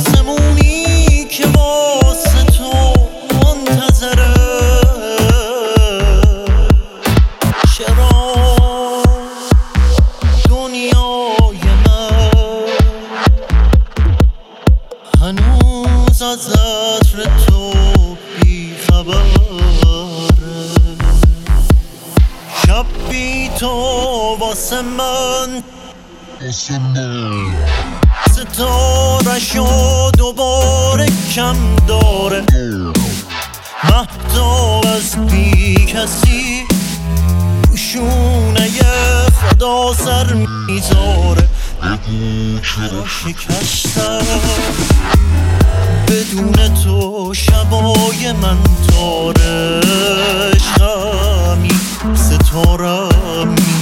آسمونی که واسه تو منتظره. چرا دنیای من هنوز از عطر تو بیخبره؟ شب بی تو واسه من ستاره‌شو دوباره کم داره. مهتاب از بی کسی شونه خدا سر میذاره. چرا شکستم بدون تو شبای من تاره. عشقمی ستارمی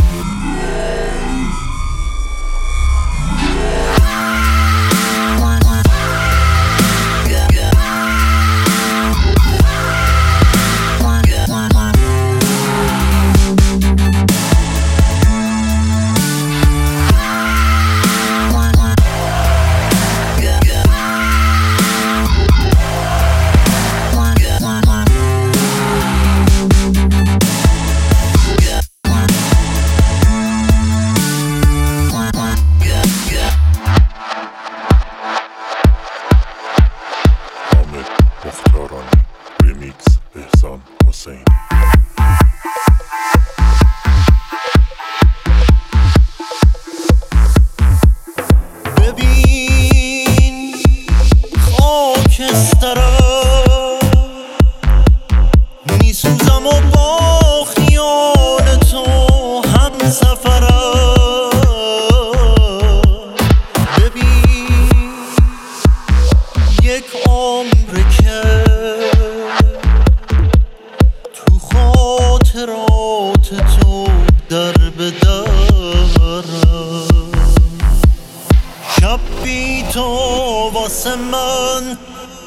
مختارانی ریمیکس احسان حسین. ببین خاکسترم میسوزم و با خیال تو هم سفرم. ببین یک عمر که تو خاطرات تو در به درم. شب بی تو واسه من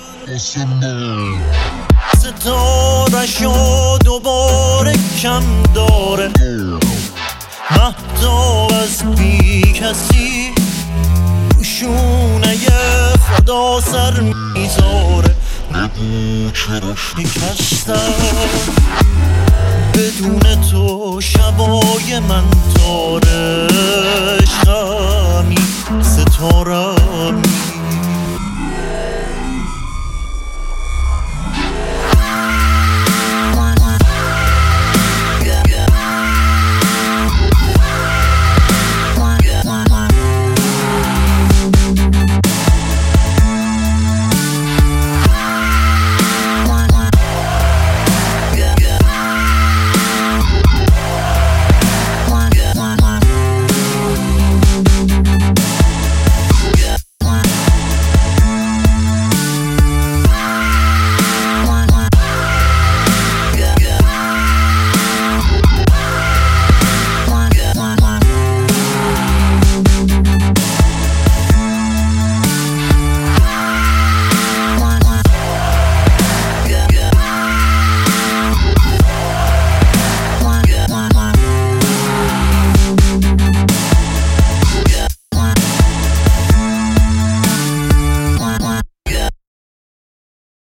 ستاره‌شو دوباره کم داره. مهتاب از بی کسی شونه خدا سر میذاره. چرا شکستم بدون تو شبای من تاره. عشقمی ستارمی